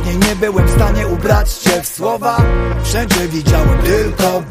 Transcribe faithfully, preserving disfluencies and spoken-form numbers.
Dawniej nie byłem w stanie ubrać się w słowa. Wszędzie widziałem tylko